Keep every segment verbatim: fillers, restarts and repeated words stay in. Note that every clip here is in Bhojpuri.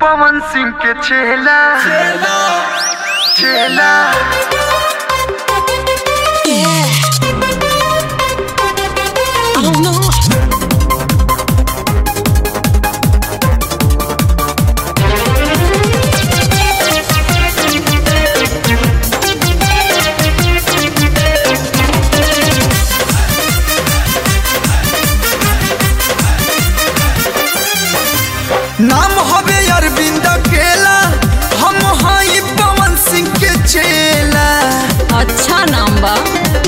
पवन सिंह के चेला चेला नाम हवे अरविंद केला, हम हाई पवन सिंह के चेला। अच्छा नाम बा।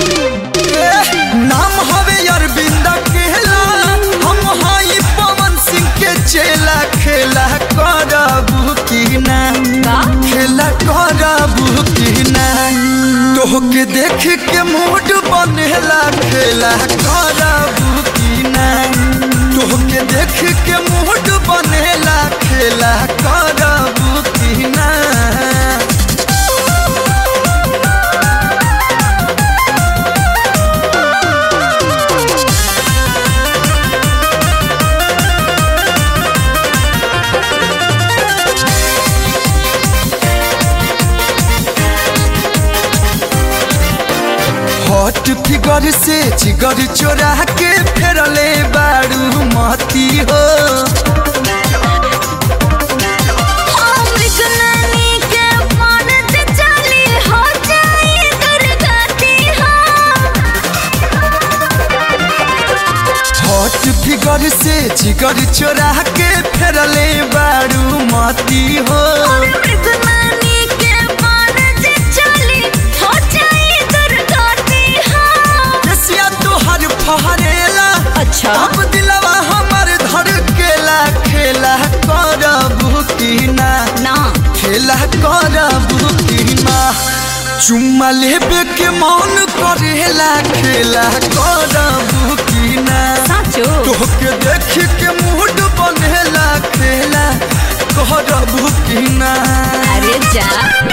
नाम हवे अरविंद केला, हम हाई पवन सिंह के चेला। खेला करबू की ना, खेला करबू की ना, तोहके देख के मूड बनेला। खेला करबू की ना, तोहके देख के मूड बनेला। खेला करबू की ना। हॉट फिगर से जिगर चोरा के फेरले बारू मती हो। हॉट फिगर से जिगर चोरा के फेरले बारू मती हो। फहरेला अच्छा अब दिलवा हमर धड़केला। खेला करबू की ना, ना खेला करबू की ना, चुम्मा लेबे के मन करेला। खेला करबू की ना, साचो तोहके देख के मूड बनेला। खेला करबू की ना। अरे जा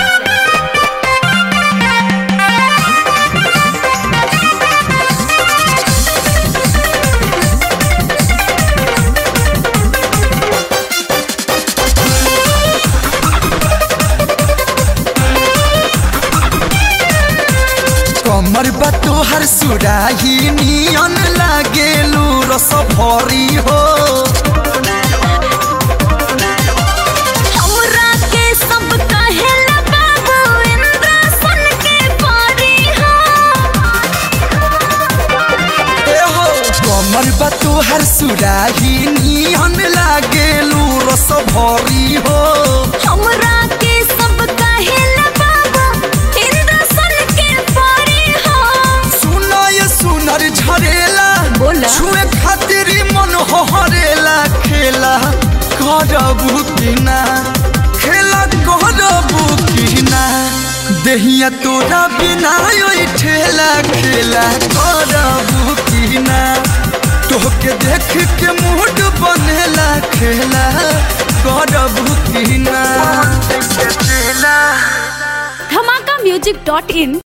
कमर बा तोहर सुराही नियन लागेलू रस भरी हो। हमरा के सब कहेला बाबू इंद्रसन के परी हो। ए हो कमर बा तोहर सुराही नियन लागेलू रस भरी हो। हमरा के सब कहेला बाबू इंद्रसन के परी हो। सुना ये सुनर झरेला, बोला छुए खातिर मन हरेला। खेला करबू की ना, खेला करबू की ना, देहिया तोरा बिना ओइ ठेला। खेला करबू की ना, तोहके देख के मूड बनेला। खेला करबू की ना। धमाका म्यूजिक डॉट इन